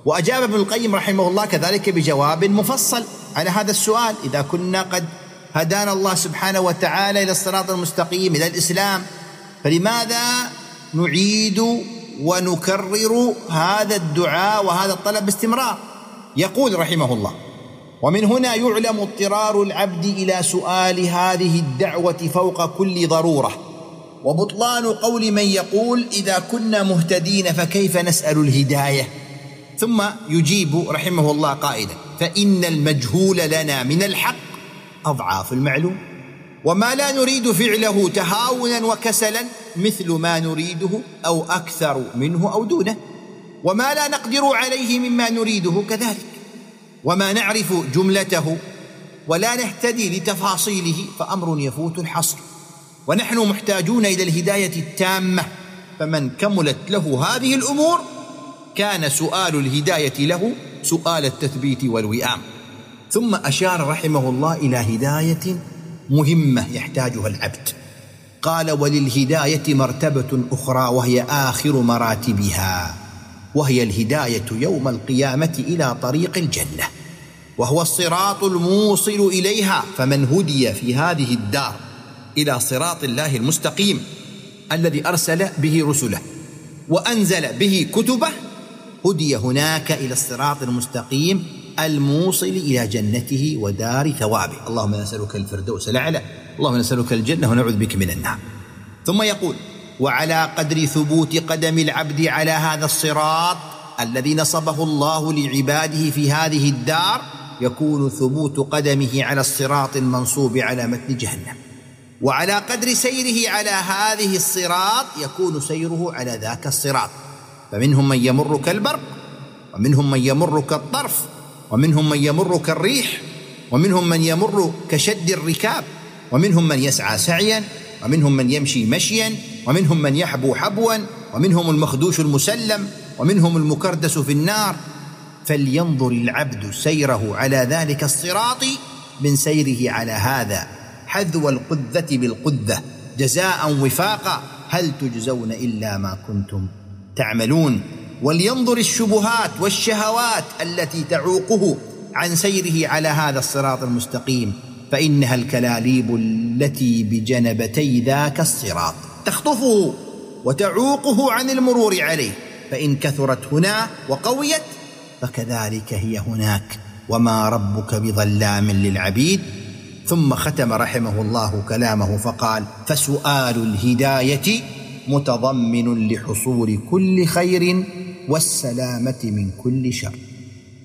وأجاب ابن القيم رحمه الله كذلك بجواب مفصل على هذا السؤال: إذا كنا قد هدانا الله سبحانه وتعالى إلى الصراط المستقيم، إلى الإسلام، فلماذا نعيد ونكرر هذا الدعاء وهذا الطلب باستمرار؟ يقول رحمه الله: ومن هنا يعلم اضطرار العبد إلى سؤال هذه الدعوة فوق كل ضرورة، وبطلان قول من يقول إذا كنا مهتدين فكيف نسأل الهداية. ثم يجيب رحمه الله قائلا: فإن المجهول لنا من الحق أضعاف المعلوم، وما لا نريد فعله تهاونا وكسلا مثل ما نريده أو أكثر منه أو دونه، وما لا نقدر عليه مما نريده كذلك، وما نعرف جملته ولا نهتدي لتفاصيله فأمر يفوت الحصر، ونحن محتاجون إلى الهداية التامة، فمن كملت له هذه الأمور كان سؤال الهداية له سؤال التثبيت والوئام. ثم أشار رحمه الله إلى هداية مهمة يحتاجها العبد، قال: وللهداية مرتبة أخرى وهي آخر مراتبها، وهي الهداية يوم القيامة إلى طريق الجنة، وهو الصراط الموصل إليها. فمن هدي في هذه الدار إلى صراط الله المستقيم الذي أرسل به رسله وأنزل به كتبه، هدي هناك إلى الصراط المستقيم الموصل إلى جنته ودار ثوابه. اللهم نسألك الفردوس الأعلى، اللهم نسألك الجنة ونعوذ بك من النار. ثم يقول: وعلى قدر ثبوت قدم العبد على هذا الصراط الذي نصبه الله لعباده في هذه الدار يكون ثبوت قدمه على الصراط المنصوب على متن جهنم، وعلى قدر سيره على هذه الصراط يكون سيره على ذاك الصراط، فمنهم من يمر كالبرق، ومنهم من يمر كالطرف، ومنهم من يمر كالريح، ومنهم من يمر كشد الركاب، ومنهم من يسعى سعيا، ومنهم من يمشي مشيا، ومنهم من يحبو حبوا، ومنهم المخدوش المسلم، ومنهم المكردس في النار. فلينظر العبد سيره على ذلك الصراط من سيره على هذا حذو القذة بالقذة جزاء وفاقا، هل تجزون إلا ما كنتم تعملون. ولينظر الشبهات والشهوات التي تعوقه عن سيره على هذا الصراط المستقيم، فإنها الكلاليب التي بجنبتي ذاك الصراط تخطفه وتعوقه عن المرور عليه، فإن كثرت هنا وقويت فكذلك هي هناك، وما ربك بظلام للعبيد. ثم ختم رحمه الله كلامه فقال: فسؤال الهداية متضمن لحصول كل خير والسلامة من كل شر.